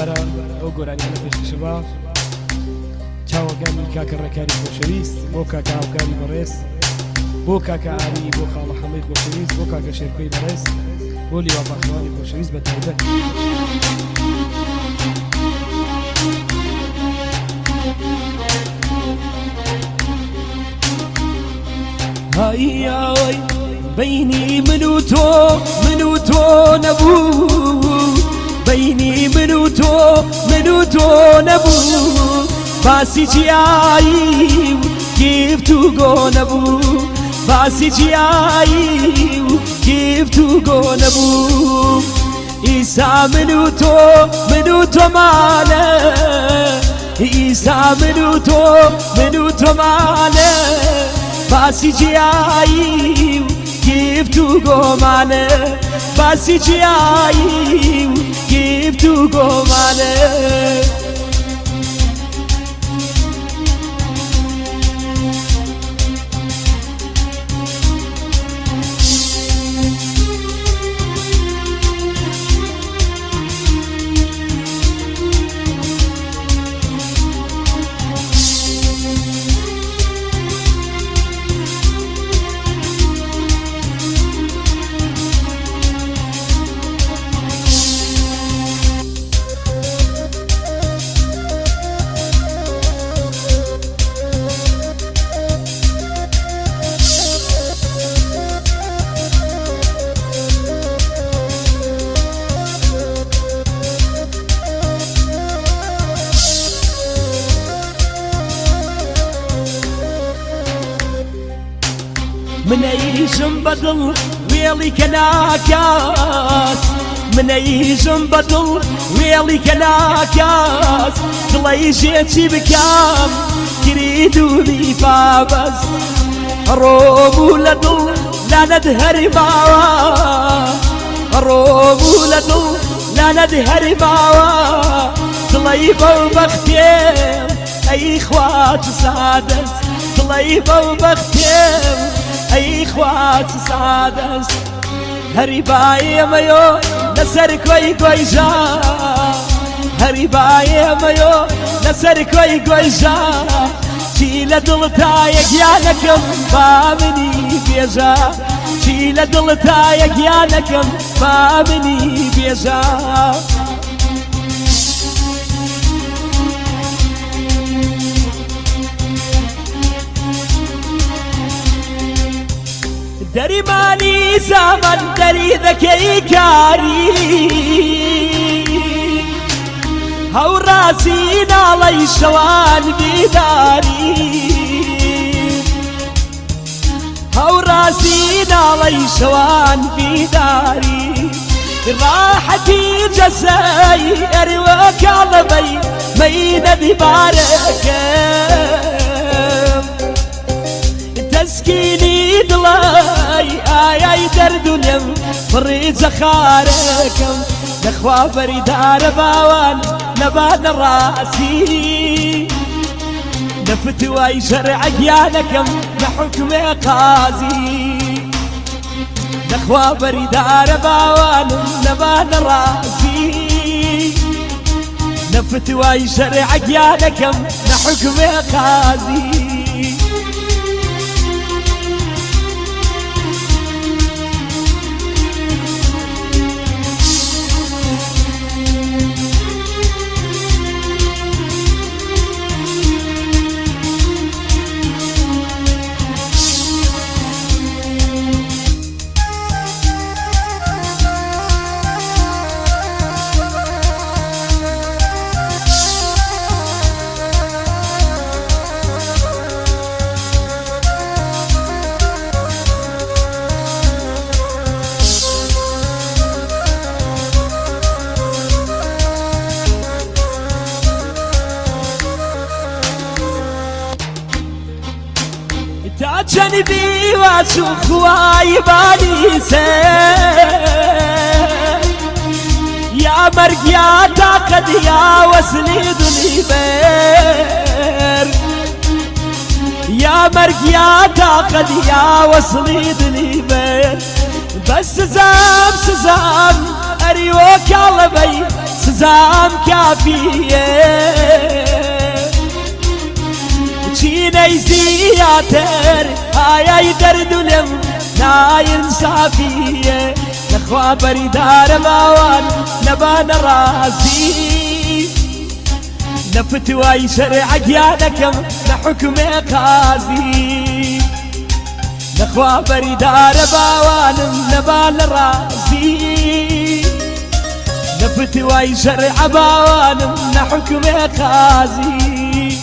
دووبارە ئەو گۆرانیانە پێشکەشەوە چاوەکانی کاکە ڕێکاری خۆشەویست بۆ کاکە هاوکاری بەڕێز بۆ کاکە ئاری بۆ خاڵە حەمەی خۆشەویست بۆ کاکە شێرکۆی بەڕێز بۆ لیوا پاخەوانی خۆشەویست بە تایبەت هاي بيني من وتو نبو بيني من وتو نبو باسي جاي كيف تقول نبو باسي جاي كيف تقول نبو إيسا من وتو ماله إيسا من وتو ماله باسي جاي كيف تقول ماله باسي جاي كيف تقول ماله من ايجم بدل ويلي كناكاس من ايجم بدل ويلي كناكاس طلعي جيتي بكام تريدوني فابس روبو لدل لا ندهر معوا روبو لدل لا ندهر معوا طلعي بختيم اي اخوات سادس طلعي بختيم اي اخوات سادس هريباي مايو نسر كوي جا هريباي مايو نسر كوي جا شيل دلتايك يانكم بامني بيجا شيل دلتايك يانكم بامني بيجا دري ماني زمن دري ذكي كاري هو راسين علي شوان بداري هو راسين علي شوان بداري راحتي جساير وكالبي ميدة باركة تسكيني دلاي آي درد ولم فريد زخاركم نخوا فريدار باوان نبان راسي نفتوى شرع عيانكم نحكم قاضي نخوا فريدار باوان نبان راسي نفتوى شرع عيانكم نحكم قاضي جانبي واشوف وايباني يا مرق يا تاقد يا وسليد الإبر يا مرق يا تاقد يا وسليد الإبر بس سزام أريوك على بي سزام كافية وشيني زياتر هاي درد ولم لا ينصافية نخوا بريدار باوان نبان راسي نفتوى شرعك يا لكم لحكم قاضي نخوا بريدار باوان نبان راسي نفتوى شرع باوان لحكم قاضي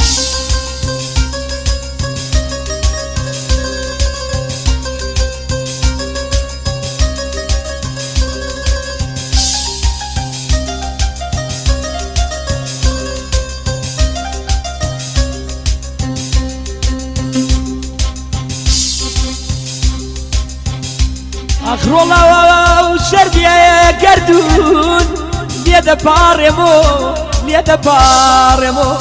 اخر الله وشربي يا قردون ليدا بارمو ليدا بارمو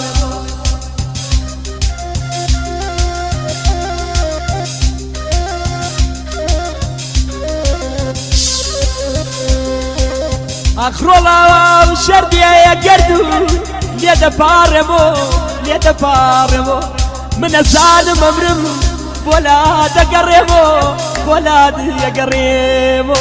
اخر الله وشربي يا قردون ليدا بارمو ليدا بارمو من الظالم امرم ولا تقربو ولاد يا قريبو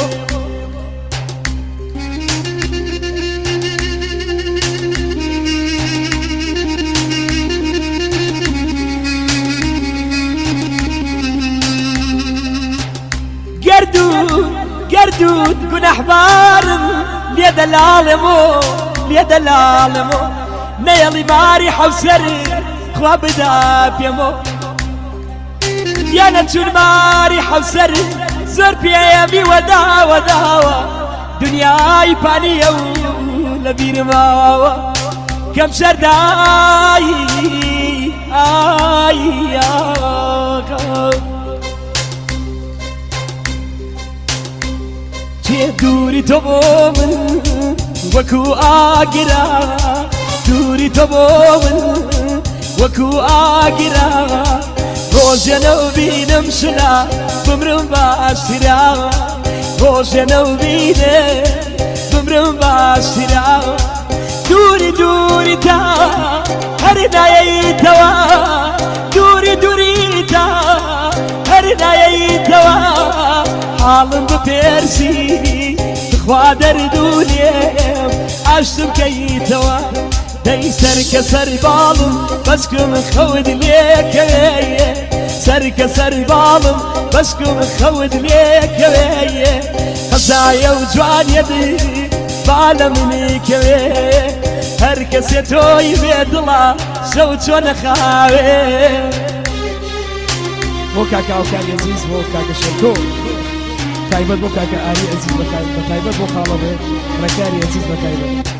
قردود كن احبارم ليد العالمو ليد العالمو نيلي ماري حوسري خواب داب يمو يا نتشون ماري حوسر زر بيامي وداوة دنياي بانية ولبير ماوة كم شرداي آي دوري تبومن وكو آقرا دوري تبومن وكو آقرا روزنا وبينم شلا بمرم باشترا روزنا وبينم بمرم باشترا دوري دوري تا هرنا يتوا دوري دوري تا هرنا يتوا حالم ببيرسي تخوا دردوليم عشتم كيتوا داي سرك سر بالم بسكم خود ليك سرك سر بالم بسكم خود ليك خزايا وجوان يدي بالمنيك هركس يتوي بيدلا شوتون خاوي بوكاكا وكان عزيز بوكاكا شركو تايبت بوكاكا آري عزيز بتايبت بوخالبه ركاري عزيز بتايبت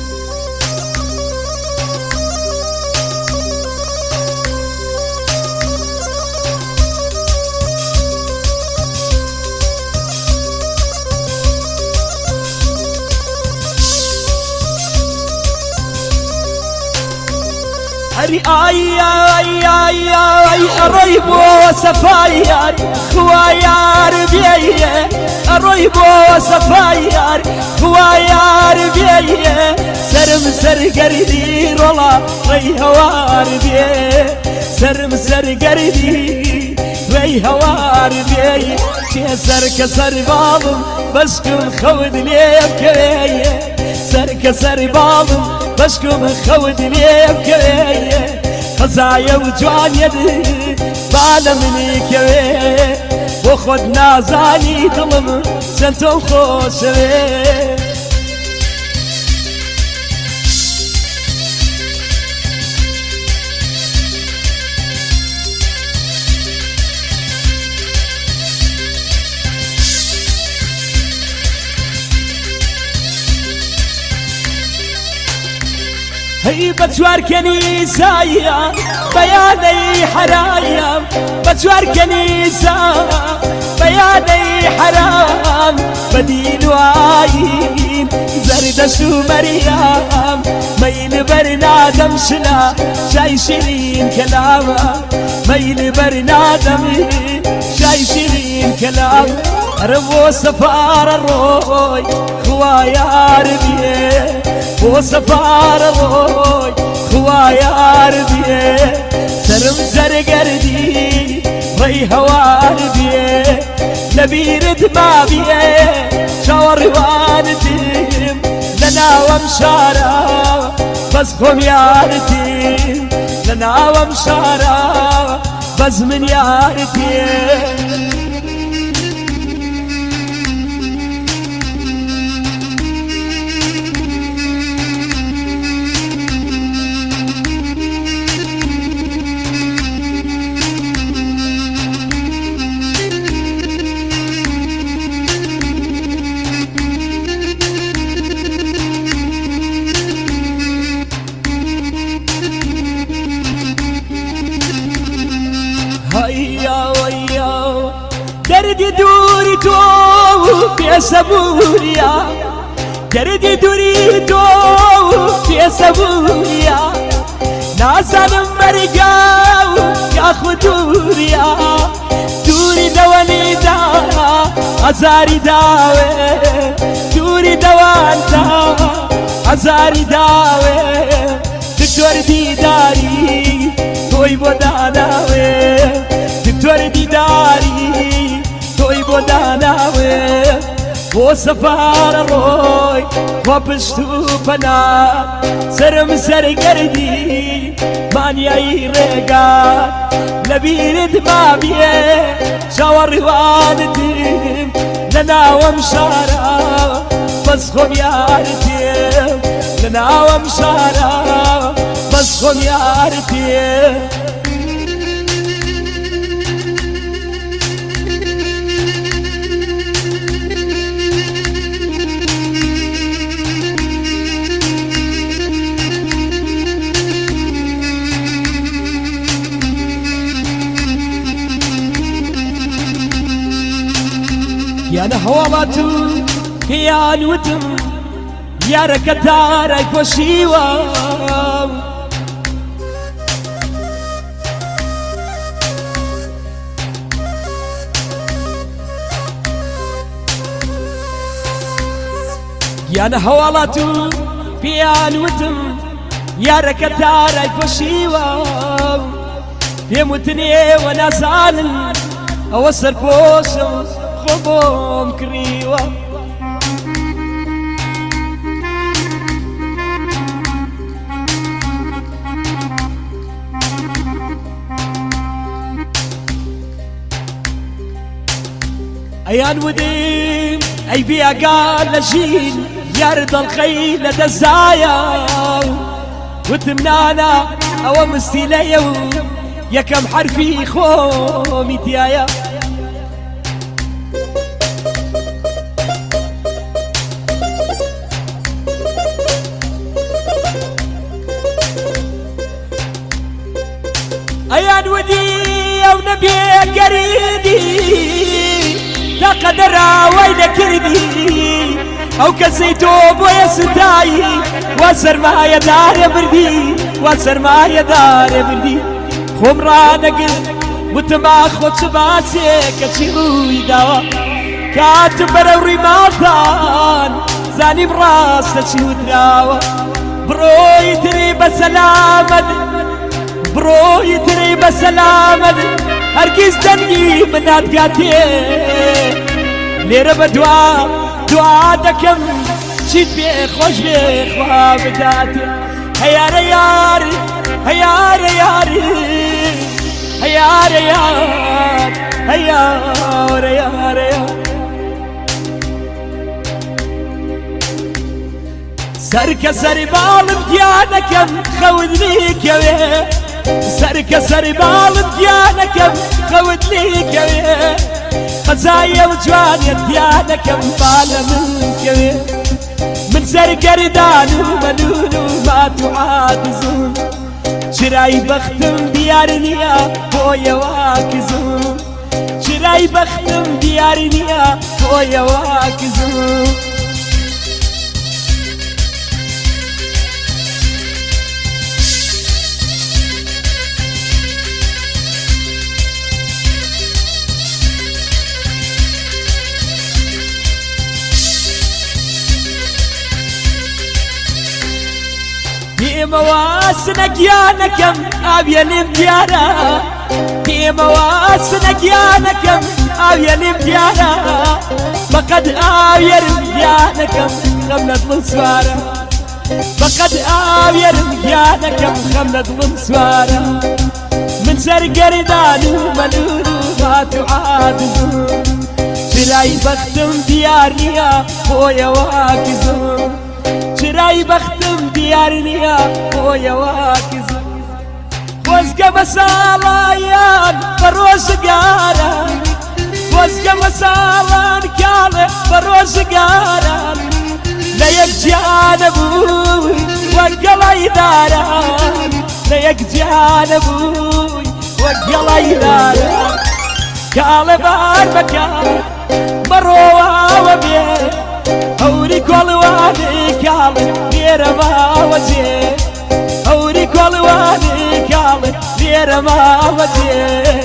أري آي آي آي آي أريبو وسفاير خويار بيه أريبو وسفاير خويار بيه سرم سر قردي رولا ري هوار بيه سرم سر قردي ري هوار بيه شي سر كسر بالم بسكم خود ليك بيه سر كسر بالم بسكم خود ليك كويه خزايا وجوان يدي بالمني كويه وخد نازاني ظلم سنتم خوشويه هي بتوار كنيسايا بياني حرايم بتوار كنيسا بياني حرام بدين وايين زردش ومريم ميل برنادم شنا شاي شيرين كلامه ميل برنادم شاي هيشين كلام ربو سفار الروي خوايا ربي بو سفار الروي خوايا ربي سرم زرقردي ري هوا ربي لبيرد ما بيه شاور والديم لنا ومشارا بس خم يارتي لنا ومشارا بس من يارتي هيا ويا دردي دوري تو يا سبوريا دردي دوري تو يا سبوريا نازل مرقاو يا خدوريا دوري دواني دا أزاري داوي دوري دوانتا أزاري داوي دكتور ديداري توي بوداناوي دكتور ديداري توي بوداناوي بو سفار روي وبشتو بنا سرم سرقردي ماني اي رقا لبيرد ما بيه شاور والديم لنا ومشارا بس خم يارتيم لنا ومشارا بس خم يارتيم يا نهوالاتو يا نوتم يا ركتارك وشيوا يا نهوالاتو يا نوتم يا ركتارك وشيوا يموتني وانا زعلان اوصل بوسم خبوم كريوة أيان وديم أي بيا قال لجين يرد الخيل دزايا وتمنانا أو مستيليو يا كم حرفي خومي تيايا أيان ودي أو نبي قريدي لا قدر وين كردي أو كسيتوب ويا ستاي واسر ما يدار بردي واسر ما يدار بردي خمران قل متماخ وتباسي كتشيروي دوا كاتب بروري ماطان زاني براس تشيو دراوا برو يتري بسلامة برو يتري بسلامة هركز دنقي من هاتقاتي ليرة بدعاء دعاء دكم شيت بيخ خوش بيخ وابداتي هيا رياري هيا رياري هيا ريار هيا ريار سرك سربال امتيانك خود ليك يا سرك سربال امتيانك خود ليك يا خزايا وجوان يديانك مبالا منك من سر قردان ومنون وما تعاكزون شراي بختم ديارنيا بويا واكزون شراي بختم ديارنيا بويا واكزون پێمەواسنە گیانەکەم ئاوێنم دیارە پێمەواسنە گیانەکەم ئاوێنم دیارە بەقەد ئاوێرم گیانەکەم خەم لە دڵم سوارە بەقەد ئاوێرم گیانەکەم خەم لە دڵم سوارە من سەرگەردان و مەلول و هات و عادم چرای بەختم دیار نییە بۆیەوە کزم چرای بەختم دیار نییە بۆیەوە کزم خۆزگە بە ساڵایان بە ڕۆژگاران خۆزگە بە ساڵان کاڵێ بە ڕۆژگاران لە یەک جیانە بووی وەک گەڵای داران لە یەک جیانە بووی وەک گەڵای داران کاڵێ بار بەکار بەڕۆواوە بێ هەوری کۆڵوانی کاڵێ لێرە ماوە جێ هەوری کۆڵوانی کاڵێ لێرە ماوە جێ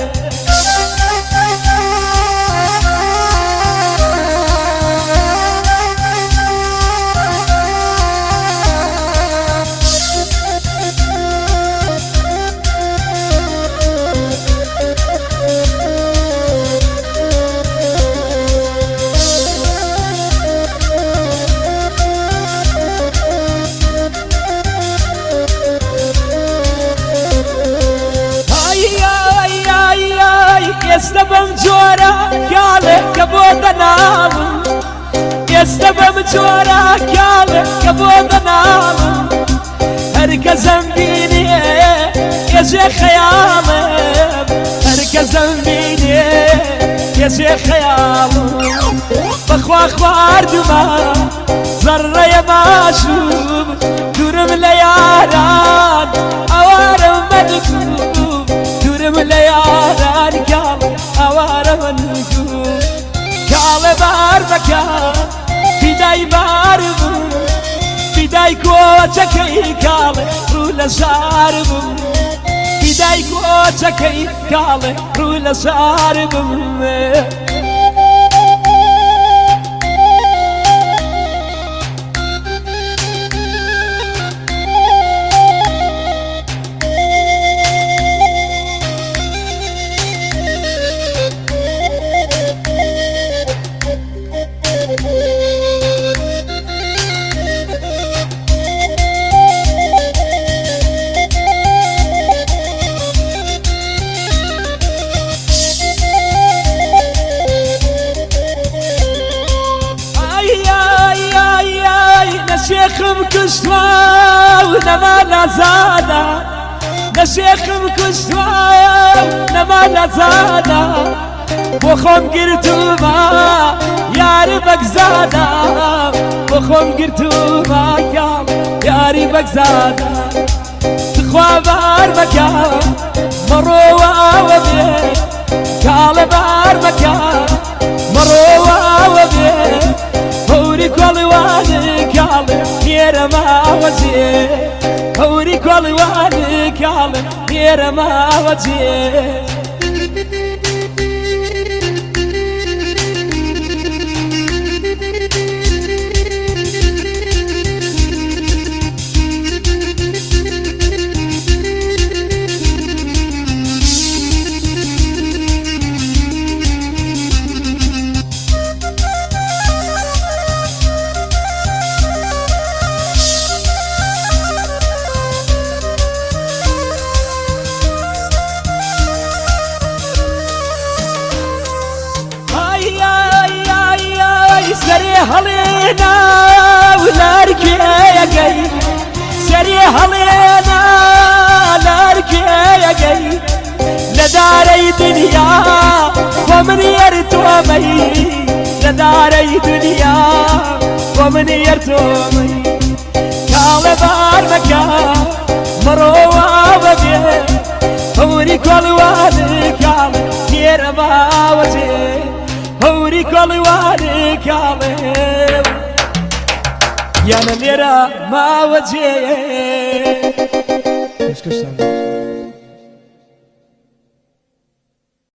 ئێستا بەم جۆرە کاڵێ کە بۆ دەناڵم ئێستا بەم جۆرە کاڵێ کە بۆ دەناڵم هەرکەسم بینێ ێژێ خەیاڵم هەرکەسم بینێ ێژێ خەیاڵم بەخوا خواردمە زەڕڕەیە باشوم دوورم لە یاران ئەوارم مەدگوم دوورم لە یاران کاڵێ ئەوارە مەدگوم کاڵێ بار بەکار فیدای بار بوو فیدای کۆچەکەی کاڵێ ڕوو لە شار بوو فیدای کۆچەکەی کاڵێ ڕوو لە شار بوو نەشێخم کوشتوە و نەما نەزادە نەشێخم کوشتوە و نەما نەزادە بۆ خۆم گرتومە یاری بەگزادە بۆ خۆم گرتومە کاڵ یاری بەگزادە تخوا بار بەکە مەڕۆواوە بێ کاڵێ بار بەکە مەڕۆواوە بێ هەوری کۆڵیوانی کاڵێ لێرە ماوە جێ هەوری کۆڵیوانی کاڵێ لێرە ماوە جێ سەری هەڵێنا و لارکێیەگەی سەری هەڵێنا لارکێیەگەی لە دارەی دنیا خۆ من یەرتۆمەی لە دارەی دنیا خۆ من یەرتۆمەی کاڵێ بار بەکە مەڕۆواوە بێ هەوری کۆڵوانی کاڵێ لێرە ماوە جێ هەوری کۆڵیوانی کاڵێ یانە لێرە ماوە جێ